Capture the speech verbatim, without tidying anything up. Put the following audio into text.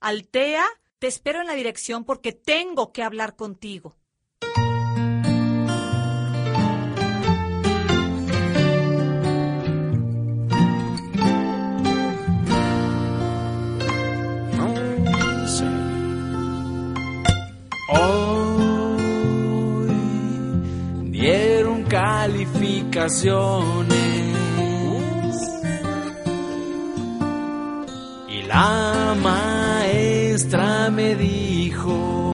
Altea, te espero en la dirección porque tengo que hablar contigo. Hoy dieron calificaciones y la maestra me dijo: